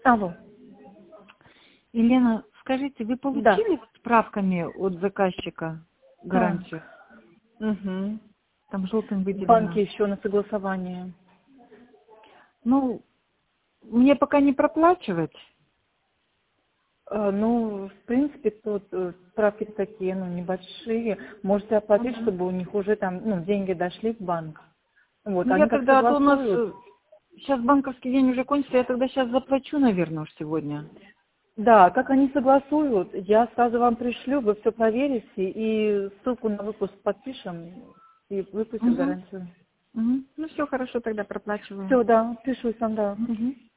Алло. Елена, скажите, вы Да. получили справками от заказчика гарантию? Угу. Там желтым В выделено. банке еще на согласование. Ну, мне пока не проплачивать. Ну, в принципе, тут справки такие, ну, небольшие. Можете оплатить, чтобы у них уже там, ну, деньги дошли в банк. Вот, Ну, я они как тогда, а то у нас согласуют. сейчас банковский день уже кончится, я тогда сейчас заплачу, наверное, уж сегодня. Да, как они согласуют, я сразу вам пришлю, вы все проверите, и ссылку на выпуск подпишем, и выпустим Угу. гарантию. Угу. Ну, все хорошо, тогда проплачиваю. Все, да, пишу сам, да. Угу.